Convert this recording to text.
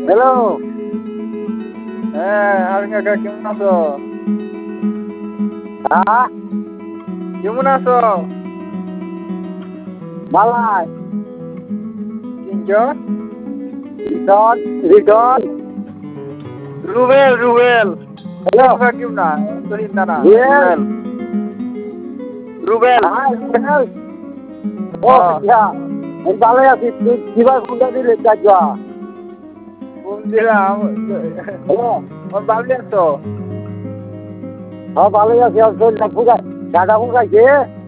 Hello. হ্যাঁ আর কাকা কেমন আছো? হ্যাঁ, কেমন আছো? বালাই। কিনছো? রিটন, রিটন। রুবেল রুবেল হ্যালো। কাকা কেমন না তো হিন্দা না রুবেল। রুবেল হ্যাঁ, রুবেল। ও, হ্যাঁ আচ্ছা। আমি ভালোই আছি। তুই কিবার ফোনটা দিলে চাচা? ফোন দিলাম হ্যালো। ভালো আছো? হ্যাঁ, ভালোই আছি। আর শরীরটা ফুকায়, গাটা ফুকাইছে।